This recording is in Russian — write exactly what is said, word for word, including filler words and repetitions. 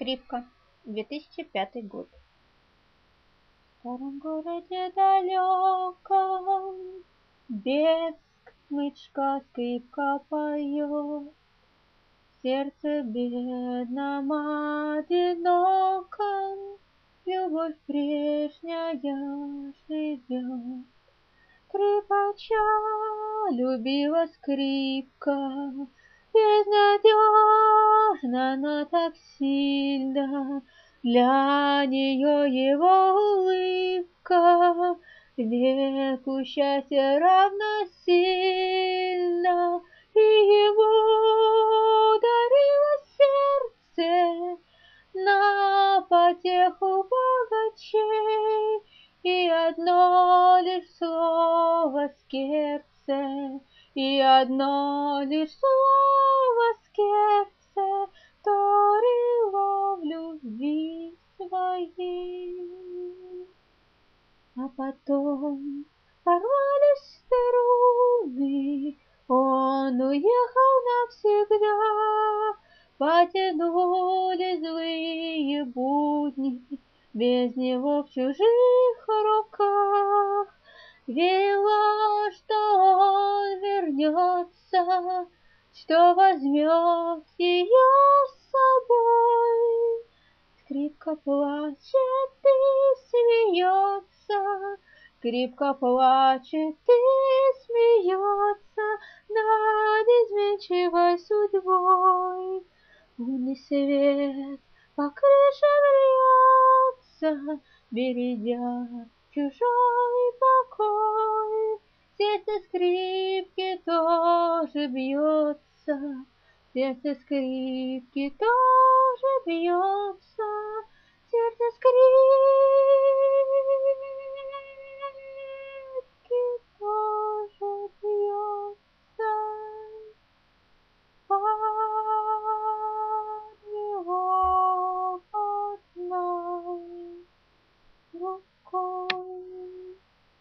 Скрипка. две тысячи пятый год. В старом городе далеком без смычка скрипка поет. В сердце бедном одиноком любовь прежняя живет. Скрипача любила скрипка, безнадежно, но так сильно. Для нее его улыбка веку счастья равносильна, и ему дарило сердце на потеху богачей. И одно лишь слово скерце, и одно лишь слово скерце вторило в любви своей. А потом порвались струны, он уехал навсегда. Потянулись злые будни, без него в чужих руках. Верила, что он вернется, что возьмет ее с собой. Скрипка плачет и смеется, скрипка плачет и смеется над изменчивой судьбой. Лунный свет по крышам льется, бередя чужой покой. Сердце скрипки тоже бьется, сердце скрипки тоже бьется, сердце скрипки